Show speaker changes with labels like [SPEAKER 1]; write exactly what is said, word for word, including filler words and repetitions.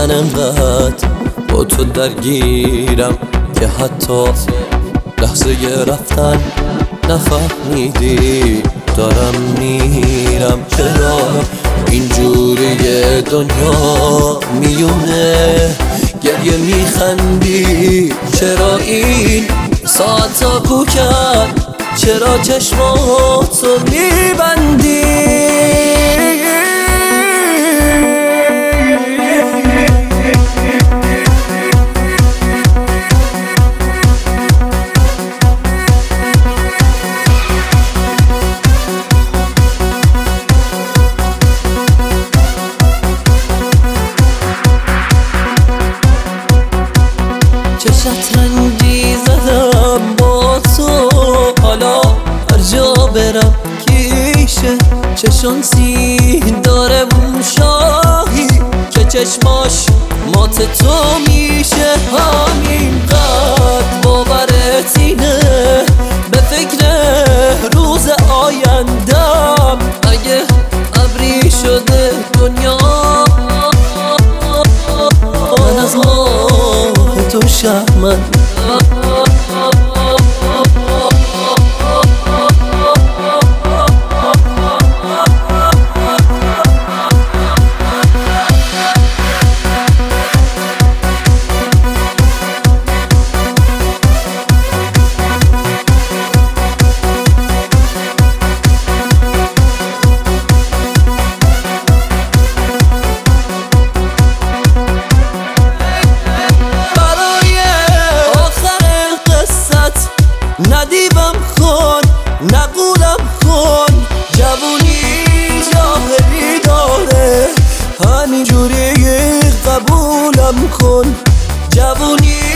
[SPEAKER 1] من انقدر با تو درگیرم که حتی لحظه رفتن نفهمیدی دارم میرم. چرا اینجوری دنیا میونه گریه میخندی؟ چرا این ساعتا کو کرد؟ چرا چشماتو میبندی؟ چه شطرنجی زدم با تو، حالا هر جا برم کیشه. چه شانسی داره اون شاهی که چشماش مات تو میشه. همین قد باورت اینه به فکر روز آیندم اگه ابری شده دنیا. من از ماه تو شرمندم، ندیبم کن نقولم کن. جوونی جاهلی داره همینجوری قبولم کن. جوونی